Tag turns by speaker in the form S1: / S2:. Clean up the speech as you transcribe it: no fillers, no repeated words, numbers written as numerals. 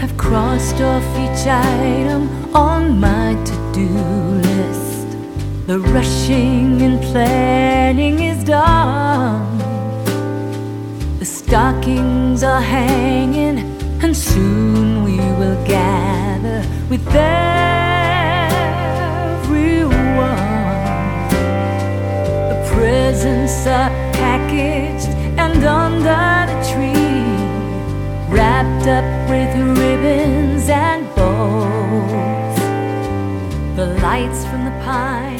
S1: I've crossed off each item on my to-do list. The rushing and planning is done. The stockings are hanging, and soon we will gather with everyone. The presents are packaged and under the tree, wrapped up with ribbons and bows. The lights from the pine